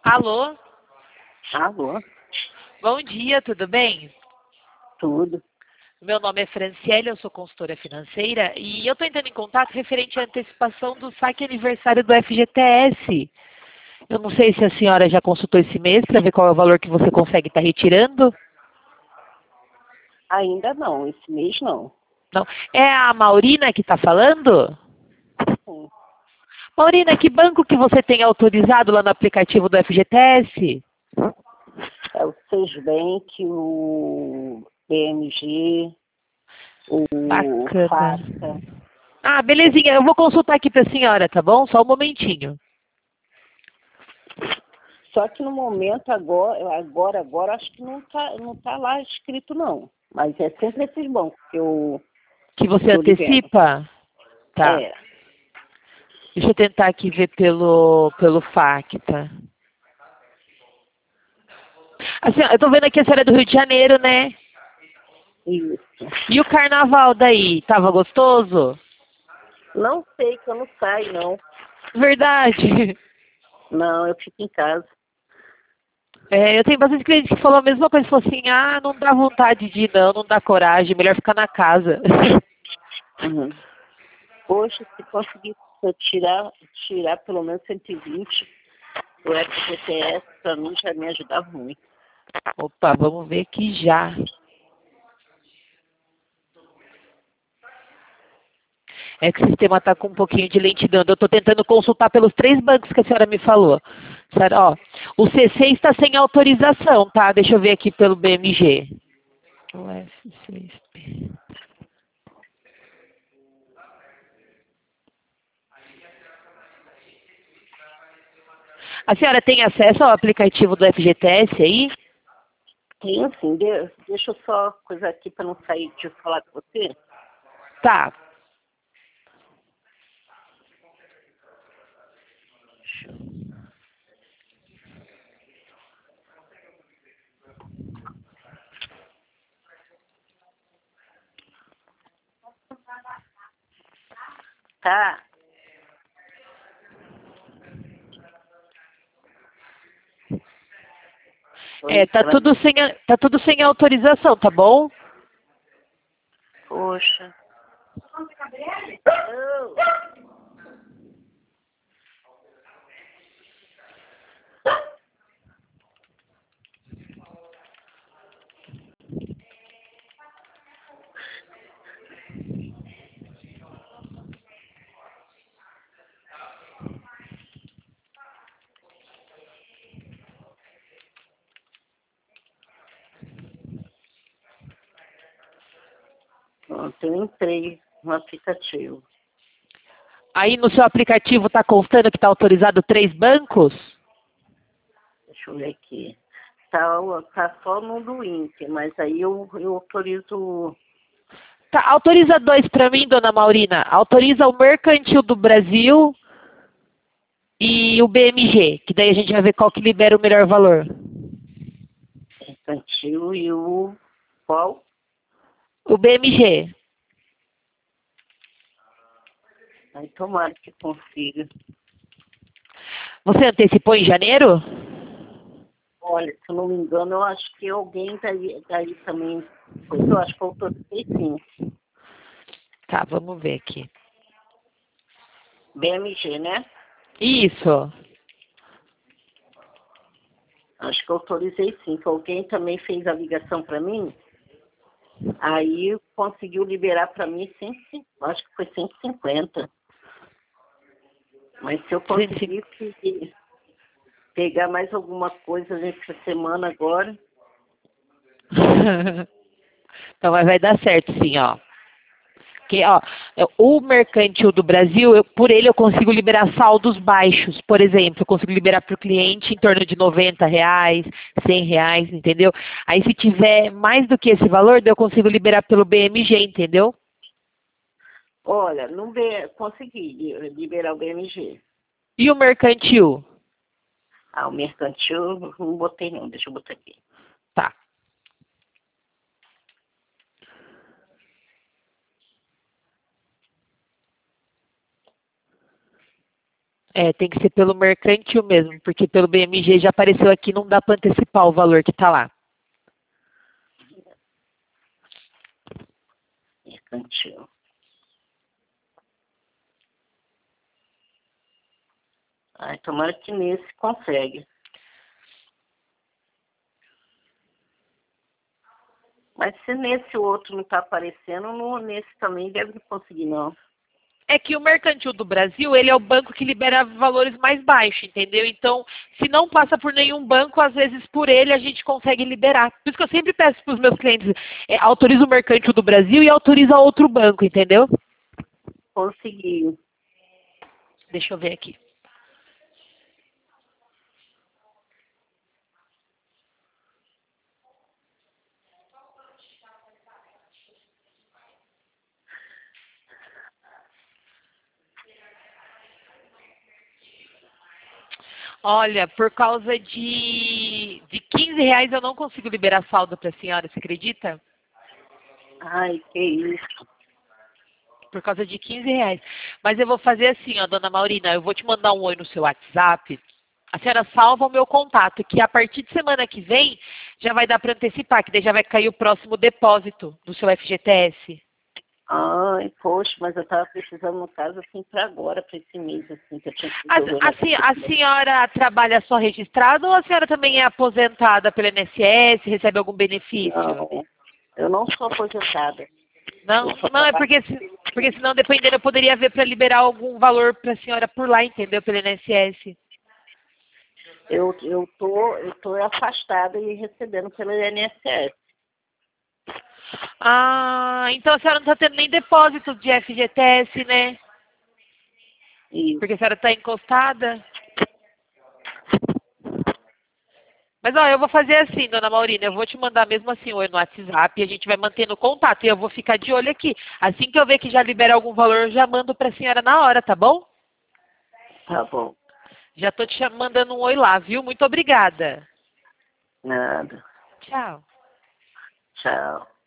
Alô? Alô, Bom dia, tudo bem? tudo. Meu nome é Franciele, eu sou consultora financeira e eu estou entrando em contato referente à antecipação do saque aniversário do FGTS. Eu não sei se a senhora já consultou esse mês para ver qual é o valor que você consegue estar retirando. Ainda não, esse mês não. Não. É a Maurina que está falando? Sim. Maurina, que banco que você tem autorizado lá no aplicativo do FGTS? É o Sesbank, o BMG, o Bacana. FACA. Ah, belezinha. Eu vou consultar aqui para a senhora, tá bom? Só um momentinho. Só que no momento agora, acho que não tá lá escrito não. Mas é sempre esses bancos Que você que eu libero. antecipa? Tá. É, Deixa eu tentar aqui ver pelo Facta. Assim, ó, eu tô vendo aqui a senhora é do Rio de Janeiro, né? isso. E o carnaval daí? Tava gostoso? Não sei que eu não saio, não. Verdade. Não, eu fico em casa. É, eu tenho bastante clientes que falam a mesma coisa. Falam assim, ah, não dá vontade de ir não, não dá coragem, melhor ficar na casa. Uhum. Hoje, se conseguir tirar pelo menos 120 do FGTS, para mim já me ajudava muito. Opa, vamos ver aqui já. É que o sistema está com um pouquinho de lentidão. Eu estou tentando consultar pelos 3 bancos que a senhora me falou. Senhora, ó, o C6 está sem autorização, tá? Deixa eu ver aqui pelo BMG. O F6P. A senhora tem acesso ao aplicativo do FGTS aí? Tem assim, deixa eu só coisa aqui para não sair de falar com você. Tá. Tá? É, Oi, tá tudo sem autorização, tá bom? poxa. Oh, pronto, eu entrei no aplicativo. Aí no seu aplicativo tá constando que tá autorizado 3 bancos? Deixa eu ver aqui. Tá só no do Inter, mas aí eu autorizo. Tá, autoriza 2 para mim, dona Maurina. Autoriza o Mercantil do Brasil e o BMG, que daí a gente vai ver qual que libera o melhor valor. Infantil e o qual? O BMG. Aí tomara que consiga. Você antecipou em janeiro? Olha, se eu não me engano, eu acho que alguém daí também. Pois eu acho que eu autorizei sim. Tá, vamos ver aqui. BMG, né? Isso. Acho que eu autorizei sim, que alguém também fez a ligação para mim, aí conseguiu liberar para mim 150, acho que foi 150. Mas se eu conseguir pegar mais alguma coisa nessa semana agora, Então vai dar certo sim, ó. Que, ó, o mercantil do Brasil, por ele eu consigo liberar saldos baixos. Por exemplo, eu consigo liberar para o cliente em torno de R$ 90, R$ 100, entendeu? Aí se tiver mais do que esse valor, daí eu consigo liberar pelo BMG, entendeu? olha, não consegui liberar o BMG. E o mercantil? Ah, o mercantil não botei não, deixa eu botar aqui. Tá. É, tem que ser pelo mercantil mesmo, porque pelo BMG já apareceu aqui, não dá para antecipar o valor que está lá. Mercantil. Ai, tomara que nesse consegue. Mas se nesse outro não está aparecendo, nesse também deve conseguir, não. É que o mercantil do Brasil, ele é o banco que libera valores mais baixos, entendeu? Então, se não passa por nenhum banco, às vezes por ele a gente consegue liberar. Por isso que eu sempre peço para os meus clientes, autoriza o mercantil do Brasil e autoriza outro banco, entendeu? Conseguiu. Deixa eu ver aqui. Olha, por causa de R$ 15 eu não consigo liberar saldo para a senhora, você acredita? Ai, que isso. Por causa de R$ 15. Mas eu vou fazer assim, ó, dona Maurina, eu vou te mandar um oi no seu WhatsApp. A senhora salva o meu contato, que a partir de semana que vem já vai dar para antecipar, que daí já vai cair o próximo depósito do seu FGTS. Ai, poxa, mas eu estava precisando, no caso, assim, para agora, para esse mês, assim, que eu tinha que resolver A senhora trabalha só registrada ou a senhora também é aposentada pelo INSS, recebe algum benefício? Não, eu não sou aposentada. Não, não é porque senão, dependendo, eu poderia ver para liberar algum valor para a senhora por lá, entendeu? Pelo INSS. Eu tô afastada e recebendo pelo INSS. Ah, então a senhora não está tendo nem depósito de FGTS, né? Isso. Porque a senhora está encostada. Mas, ó, eu vou fazer assim, dona Maurina, eu vou te mandar mesmo assim oi no WhatsApp e a gente vai mantendo contato. E eu vou ficar de olho aqui. Assim que eu ver que já libera algum valor, eu já mando para a senhora na hora, tá bom? Tá bom. Já tô te mandando um oi lá, viu? Muito obrigada. Nada. Tchau. Tchau.